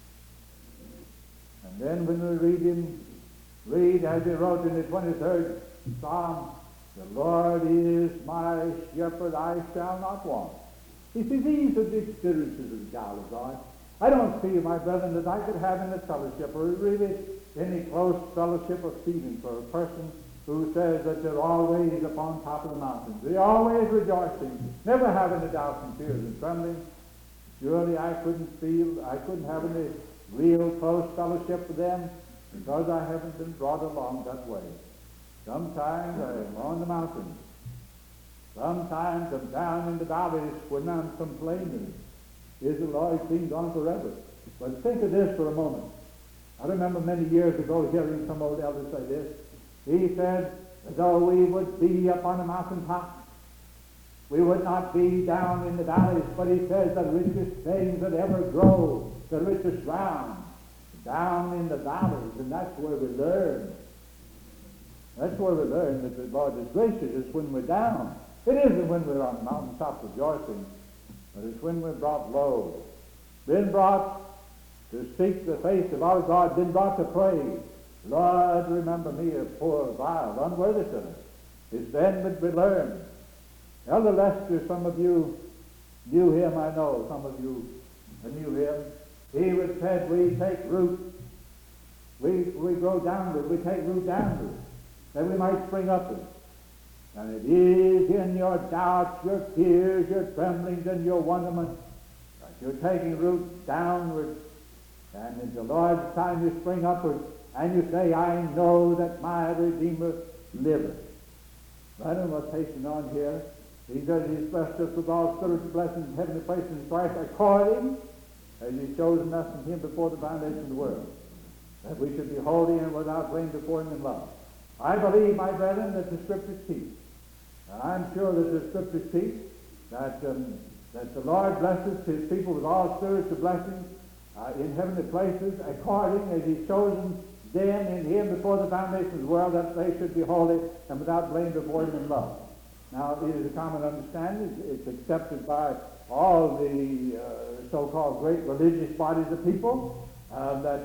Speaker 2: And then when we read as he wrote in the 23rd Psalm, the Lord is my shepherd, I shall not want. You see, these are the experiences of the child of God. I don't feel, my brethren, that I could have any fellowship or really any close fellowship or feeling for a person who says that they're always upon top of the mountains. They're always rejoicing, never having a doubt and fears and trembling. Surely I couldn't have any real close fellowship with them because I haven't been brought along that way. Sometimes I'm on the mountains. Sometimes I'm down in the valleys when I'm complaining. Is the Lord clean, gone forever? But think of this for a moment. I remember many years ago hearing some old elder say this. He said, though we would be up on the mountaintop, we would not be down in the valleys, but he says the richest things that ever grow, the richest ground, down in the valleys, and that's where we learn. That's where we learn that the Lord is gracious, is when we're down. It isn't when we're on the mountaintop rejoicing, but it's when we're brought low, been brought to seek the face of our God, been brought to pray, Lord, remember me, a poor, vile, unworthy sinner. It's then that we learn. Elder Lester, some of you knew him, I know. Some of you knew him. He would say, we take root. We grow downward. We take root downward, that we might spring upward. And it is in your doubts, your fears, your tremblings, and your wonderment that you're taking root downward. And in the Lord's time you spring upward, and you say, I know that my Redeemer liveth. Brethren, let's hasten on here. He says he's blessed us with all spiritual blessings in heavenly places in Christ, according as he's chosen us in him before the foundation of the world, that we should be holy and without blame before him in love. I believe, my brethren, that the Scriptures teach, and I'm sure that the Scriptures teach, that the Lord blesses his people with all spiritual blessings in heavenly places, according as he's chosen them in him before the foundation of the world, that they should be holy and without blame before him in love. Now, it is a common understanding. It's accepted by all the so-called great religious bodies of people that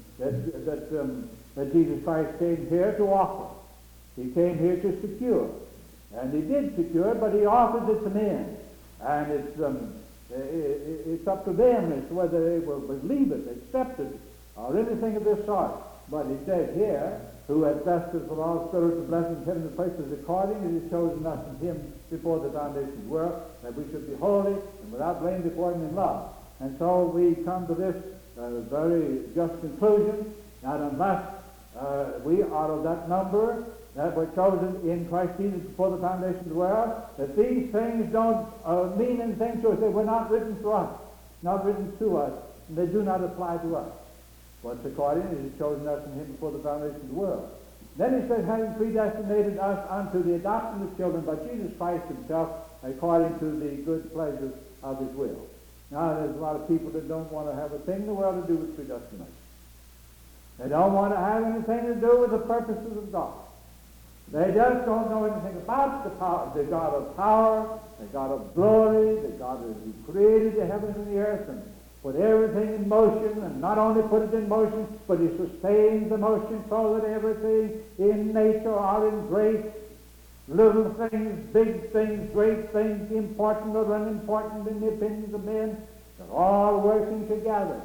Speaker 2: Jesus Christ came here to offer. He came here to secure. And he did secure it, but he offers it to men. And it's up to them as to whether they will believe it, accept it, or anything of this sort. But he says here, who has blessed us with all spiritual blessings in heavenly places, according as he has chosen us in him before the foundation of the world, that we should be holy and without blame before him in love. And so we come to this very just conclusion, that unless we are of that number that were chosen in Christ Jesus before the foundation of the world, that these things don't mean anything to us. They were not written for us, not written to us, and they do not apply to us. What's according as he's chosen us in him before the foundation of the world. Then he says, having predestinated us unto the adoption of children by Jesus Christ himself, according to the good pleasures of his will. Now, there's a lot of people that don't want to have a thing in the world to do with predestination. They don't want to have anything to do with the purposes of God. They just don't know anything about the God of power, the God of glory, the God who created the heavens and the earth and put everything in motion, and not only put it in motion, but he sustains the motion so that everything in nature are in grace. Little things, big things, great things, important or unimportant in the opinions of men, they're all working together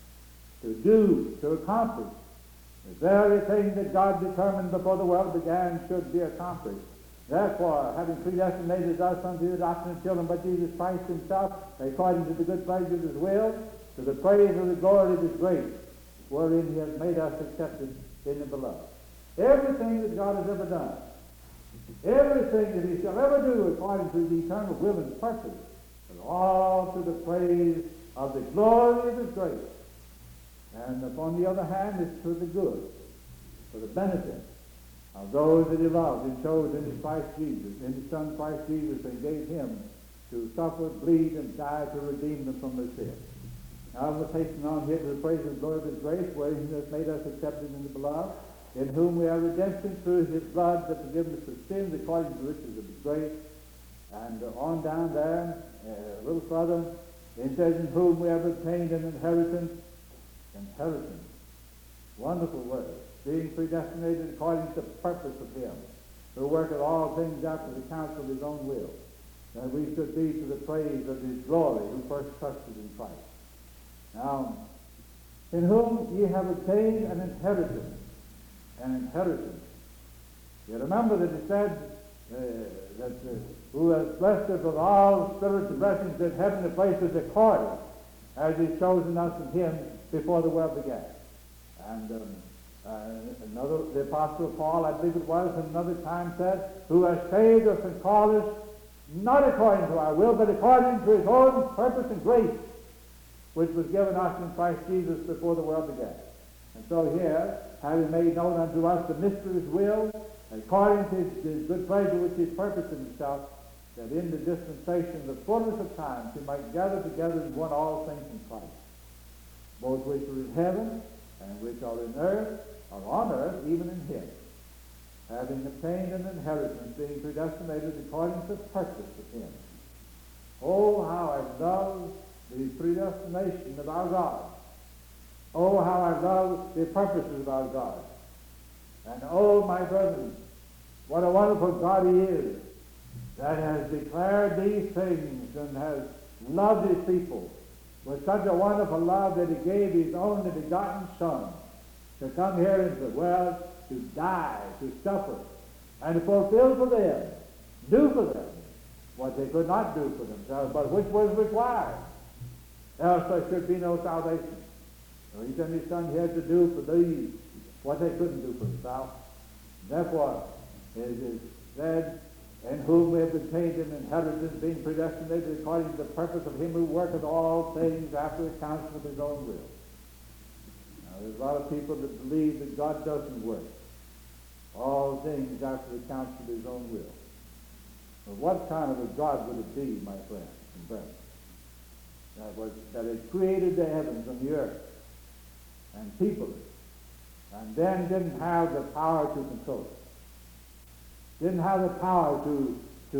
Speaker 2: to accomplish the very thing that God determined before the world began should be accomplished. Therefore, having predestinated us unto the adoption of children by Jesus Christ himself, according to the good pleasure of his will, to the praise of the glory of his grace, wherein he has made us accepted in the beloved. Everything that God has ever done, everything that he shall ever do according to the eternal will and purpose, is all to the praise of the glory of his grace. And upon the other hand, it's for the good, for the benefit of those that he loved and chose in his Christ Jesus, in his Son Christ Jesus, and gave him to suffer, bleed, and die to redeem them from their sins. Now let's hasten on here to the praise and glory of his grace, wherein he has made us accepted in the beloved, in whom we have redemption through his blood, the forgiveness of sins, according to the riches of his grace. And on down there, a little further, it says, in whom we have obtained an inheritance. Inheritance. Wonderful word. Being predestinated according to the purpose of him, who worketh all things after the counsel of his own will, that we should be to the praise of his glory, who first trusted in Christ. Now, in whom ye have obtained an inheritance. An inheritance. You remember that it said who has blessed us with all spiritual blessings in heavenly places, according as he's chosen us in him before the world began. And the Apostle Paul, I believe it was, at another time said, who has saved us and called us not according to our will, but according to his own purpose and grace, which was given us in Christ Jesus before the world began. And so here, having made known unto us the mystery of his will, according to his good pleasure which he purposed in himself, that in the dispensation, the fullness of time, he might gather together in one all things in Christ, both which are in heaven and which are in earth, or on earth, even in him, having obtained an inheritance, being predestinated according to the purpose of him. Oh, how I love the predestination of our God. Oh, how I love the purposes of our God. And oh, my brethren, What a wonderful God he is, that has declared these things and has loved his people with such a wonderful love that he gave his only begotten Son to come here into the world, to die, to suffer, and to fulfill for them, do for them, what they could not do for themselves, but which was required. Else there should be no salvation. So he sent his Son here to do for these what they couldn't do for themselves. Therefore, it is said, in whom we have obtained an inheritance, being predestinated according to the purpose of him who worketh all things after the counsel of his own will. Now, there's a lot of people that believe that God doesn't work all things after the counsel of his own will. But what kind of a God would it be, my friends and brethren, that had created the heavens and the earth and peopled it, and then didn't have the power to control it? Didn't have the power to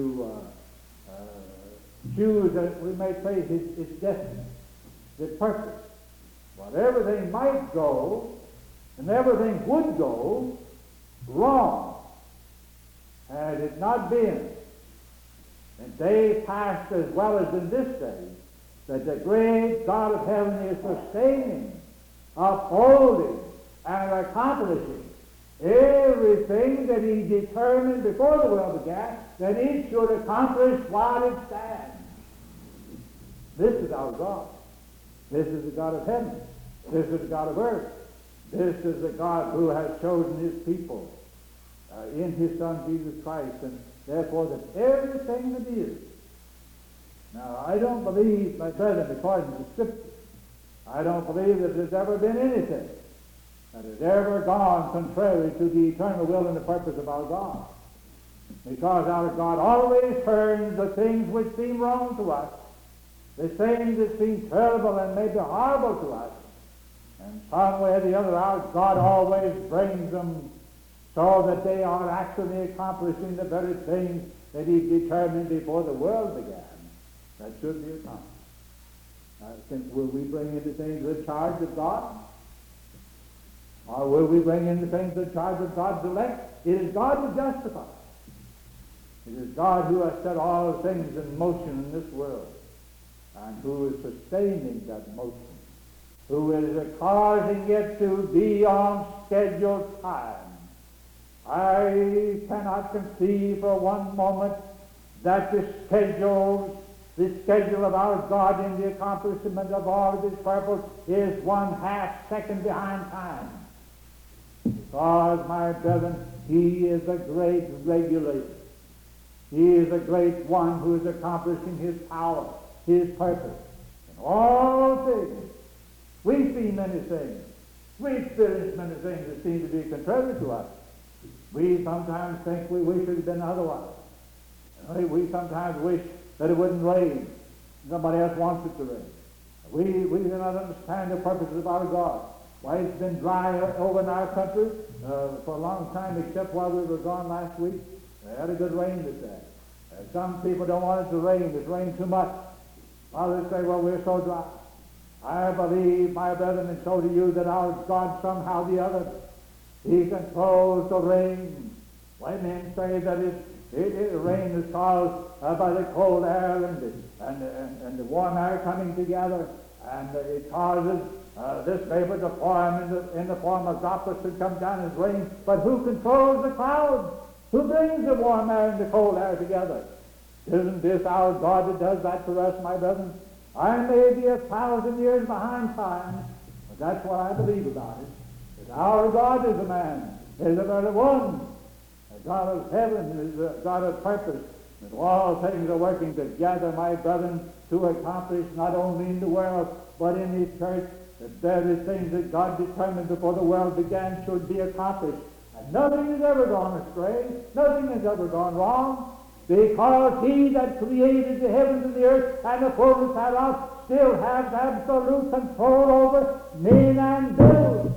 Speaker 2: choose, we may say, his destiny, his purpose. But everything might go, and everything would go wrong had it not been in days past as well as in this day that the great God of heaven is sustaining, upholding, and accomplishing everything that he determined before the world began that it should accomplish while it stands. This is our God. This is the God of heaven. This is the God of earth. This is the God who has chosen his people in his Son Jesus Christ, and therefore that everything that is. Now, I don't believe, my brethren, according to Scripture, I don't believe that there's ever been anything that has ever gone contrary to the eternal will and the purpose of our God. Because our God always turns the things which seem wrong to us, the things that seem terrible and maybe horrible to us, and some way or the other our God always brings them so that they are actually accomplishing the very things that he determined before the world began that should be accomplished. I think, will we bring into things the charge of God? Or will we bring into things the charge of God's elect? It is God who justifies. It is God who has set all things in motion in this world, and who is sustaining that motion, who is causing it to be on scheduled time. I cannot conceive for one moment that the schedule of our God in the accomplishment of all of his purpose is 1/2 second behind time. Because, my brethren, he is a great regulator. He is a great one who is accomplishing his power, his purpose. In all things, we see many things. We experience many things that seem to be contrary to us. We sometimes think we wish it had been otherwise. We sometimes wish that it wouldn't rain. Somebody else wants it to rain. We do not understand the purposes of our God. Why, it's been dry over in our country for a long time, except while we were gone last week. We had a good rain this day. Some people don't want it to rain. It's rained too much. Others say, well, we're so dry. I believe, my brethren, and so do you, that our God somehow or the other, he controls the rain. When men say that rain is caused by the cold air and the warm air coming together, and it causes this vapor to form in the form of droplets that come down as rain. But who controls the clouds? Who brings the warm air and the cold air together? Isn't this our God that does that for us, my brethren? I may be 1,000 years behind time, but that's what I believe about it. That our God is a man, is a very one. The God of heaven is a God of purpose. And all things are working together, my brethren, to accomplish not only in the world, but in his church, the very things that God determined before the world began should be accomplished. And nothing has ever gone astray. Nothing has ever gone wrong. Because he that created the heavens and the earth and the fullness thereof still has absolute control over men and bills.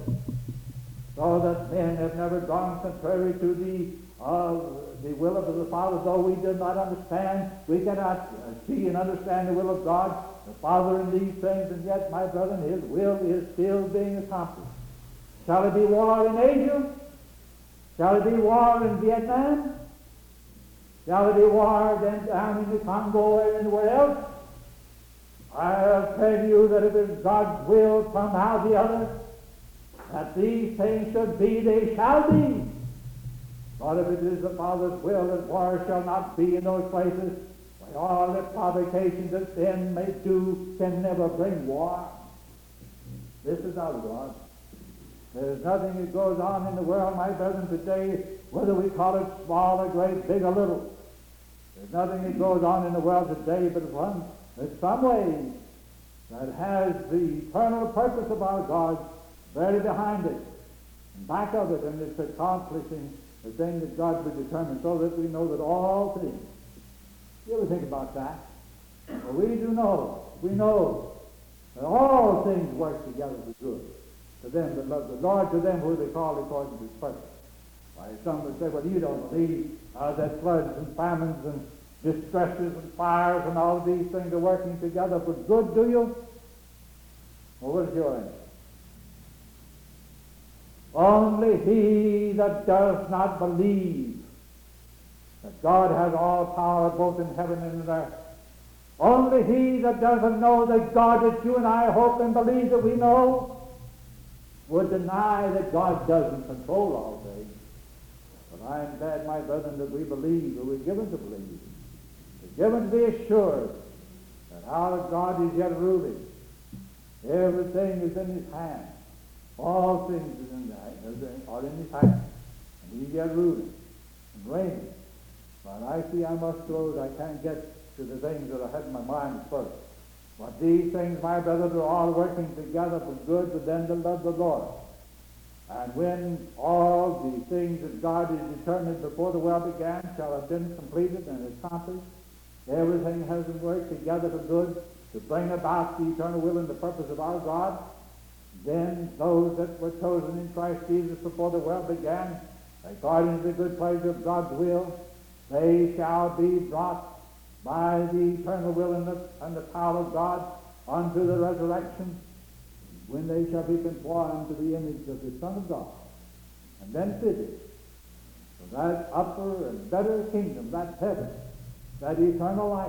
Speaker 2: So that men have never gone contrary to the will of the Father, though we do not understand. We cannot see and understand the will of God, the Father, in these things, and yet, my brethren, his will is still being accomplished. Shall it be war in Asia? Shall it be war in Vietnam? shall there be war then down in the Congo or anywhere else, I'll tell you that if it's God's will somehow or the other, that these things should be, they shall be. But if it is the Father's will that war shall not be in those places, why all the provocations that sin may do can never bring war. This is our God. There's nothing that goes on in the world, my brethren, today, whether we call it small or great, big or little. There's nothing that goes on in the world today but one, in some way, that has the eternal purpose of our God very behind it, and back of it, and it's accomplishing the thing that God would determine, so that we know that all things. You ever think about that? Well, we do know. We know that all things work together for good to them that love the Lord, to them who they call according to his purpose. Why, some would say, well, you don't believe that floods and famines and distresses and fires and all of these things are working together for good, do you? Well, what is your answer? Only he that does not believe that God has all power both in heaven and in earth, only he that doesn't know that God that you and I hope and believe that we know, would deny that God doesn't control all things. But I am glad, my brethren, that we believe, that we're given to believe. We're given to be assured that our God is yet ruling. Everything is in his hand. All things are in his hand. And he's yet ruling and reigning. But I see I must close. I can't get to the things that I had in my mind first. But these things, my brothers, are all working together for good to them that love the Lord. And when all the things that God has determined before the world began shall have been completed and accomplished, everything has worked together for good to bring about the eternal will and the purpose of our God, then those that were chosen in Christ Jesus before the world began, according to the good pleasure of God's will, they shall be brought by the eternal will and the power of God unto the resurrection, when they shall be conformed to the image of the Son of God, and then fitted for that upper and better kingdom, that heaven, that eternal life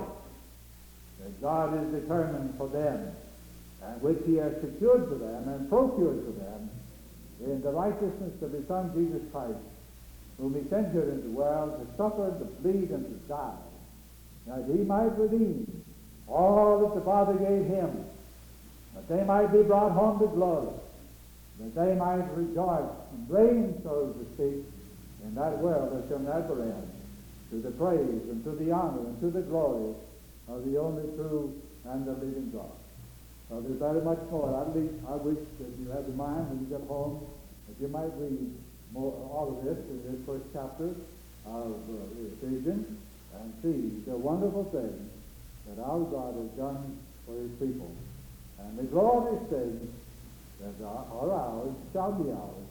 Speaker 2: that God has determined for them, and which he has secured for them and procured for them in the righteousness of his Son Jesus Christ, whom he sent here into the world to suffer, to bleed, and to die, that he might redeem all that the Father gave him, that they might be brought home to glory, that they might rejoice and reign, so to speak, in that world that shall never end, to the praise and to the honor and to the glory of the only true and the living God. So there's very much more. At least I wish that you had in mind when you get home that you might read more, all of this in this first chapter of Ephesians, and see the wonderful things that our God has done for his people. And the glorious things that are ours, shall be ours,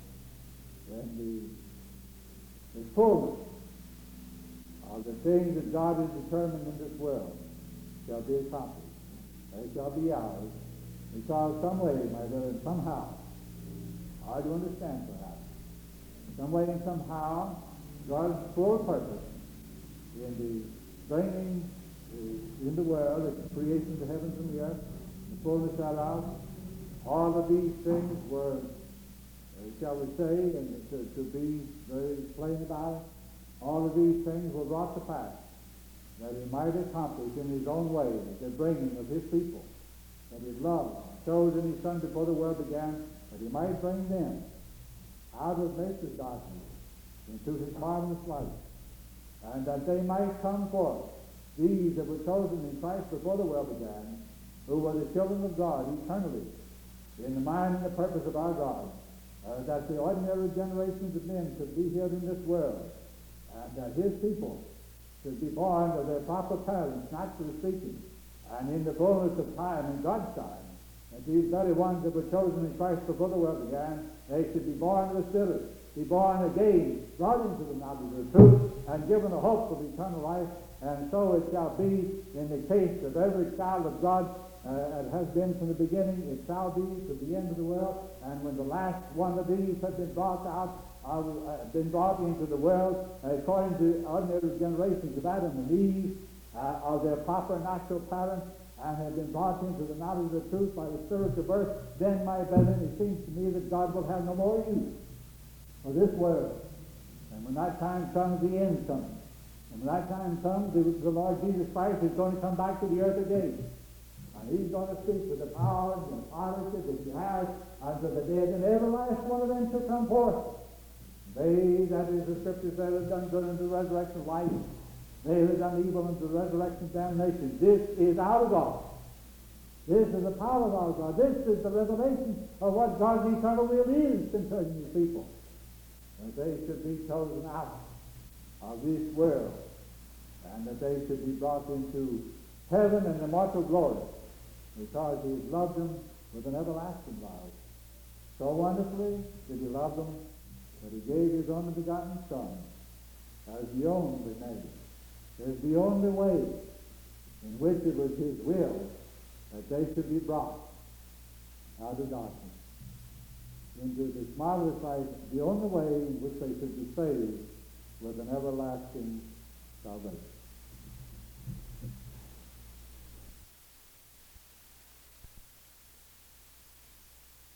Speaker 2: when the fullness of the things that God has determined in this world shall be accomplished. They shall be ours, because some way, my brother, somehow, hard to understand perhaps, some way and somehow, God's full purpose in the bringing in the world, the creation of the heavens and the earth, the fullness thereof, all of these things were, shall we say, and to be very plain about it, all of these things were brought to pass, that he might accomplish in his own way the bringing of his people, that he loved, chosen his Son before the world began, that he might bring them out of nature's darkness into his marvelous light, and that they might come forth, these that were chosen in Christ before the world began, who were the children of God eternally, in the mind and the purpose of our God, that the ordinary generations of men should be here in this world, and that his people should be born of their proper parents, naturally speaking, and in the fullness of time, in God's time, that these very ones that were chosen in Christ before the world began, they should be born of the Spirit, be born again, brought into the knowledge of the truth, and given a hope of eternal life. And so it shall be in the case of every child of God. It has been from the beginning, it shall be to the end of the world. And when the last one of these has been brought out been brought into the world according to ordinary generations of Adam and Eve, of their proper natural parents, and have been brought into the knowledge of the truth by the spiritual birth, then, my brethren, it seems to me that God will have no more use for this world. And when that time comes, the end comes. And when that time comes, the Lord Jesus Christ is going to come back to the earth again. And he's going to speak with the power and authority that he has unto the dead, and every last one of them shall come forth. They, that is the Scripture said, have done good unto the resurrection of life. They have done evil unto the resurrection of damnation. This is our God. This is the power of our God. This is the revelation of what God's eternal will is concerning his people. That they should be chosen out of this world, and that they should be brought into heaven and immortal glory, because he has loved them with an everlasting love. So wonderfully did he love them that he gave his only begotten Son as the only measure, as the only way in which it was his will that they should be brought out of darkness into this marvelous life, the only way in which they should be saved with an everlasting salvation.